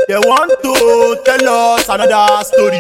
They want to tell us another story.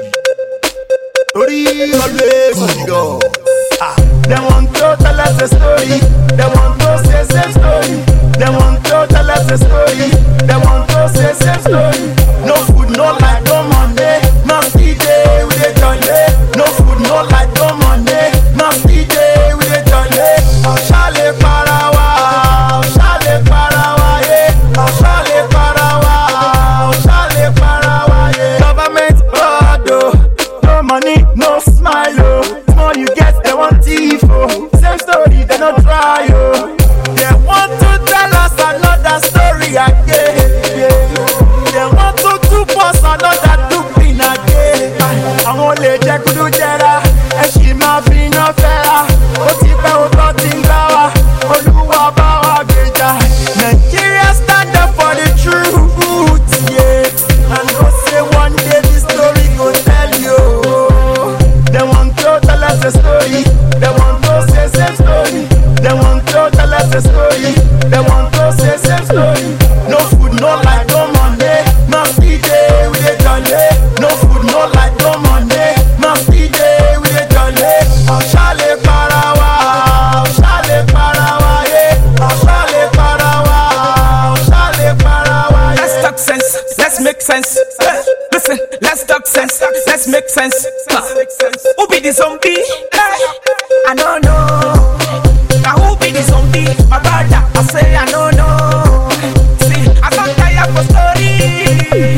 Story always go. They want to tell us a story. They want to say same story. They want to tell us a story. They want to say same story. No food, no light, no money. Nasty day with a jolly. No food, no light, no money. Nasty day with a jolly. Shale parawa, shale parawa, yeah. Shale parawa, shale parawa, yeah. Government order, no money, no smile, oh. More you get, they want thief, oh. Same story, they don't try, oh. They want to tell us another story again, yeah. They want to keep us another looping again. I won't let you do jera, and she ma fi no fera. O ti pe o to ti ngbawa, Oluwa ba wa gbeja. Nigeria stand up for the truth, yeah. And go say one day this story go tell you. They want to tell us a story. They want to say same story. They want to tell us a story. They want to say same story. No food, no light, no money. Nasty day with a jolly. No food, no light, no money. Nasty day with a jolly. Shale parawa, shale parawa, yeah. Shale parawa, shale parawa, yeah. Let's talk sense, let's make sense. Listen, let's talk sense, let's make sense. Who be the zombie? I don't know. Now who be the zombie? My brother, I say I don't know. See, I got tired for story.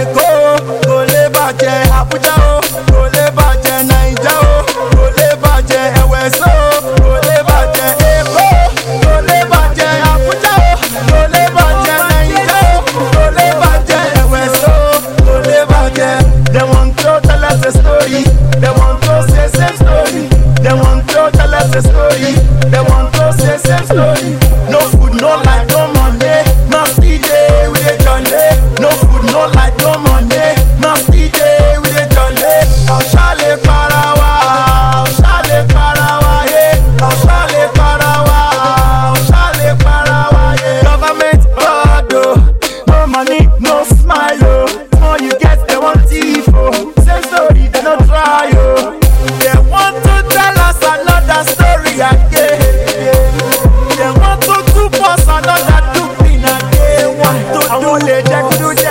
Go le baje Abuja o, go le baje Naija o, go le baje Eweso o, go le baje Eko, go le baje Abuja o, go le baje Naija o, go le baje Eweso o, go le baje. They want to tell us a story. They want to say same story. They want to tell us a story. They want to say same story. No food, no light, no money. Nasty day with a jolly. No food, no light, no money. Nasty day with a jolly. Shale parawa, shale parawa, yeah. Shale parawa, shale parawa, yeah. Government order, no money, no smile, oh. More you get, they want thief, oh. Same story, they don't try, oh. They want to tell us another story again, yeah. They want to keep us another looping again. I won't let you do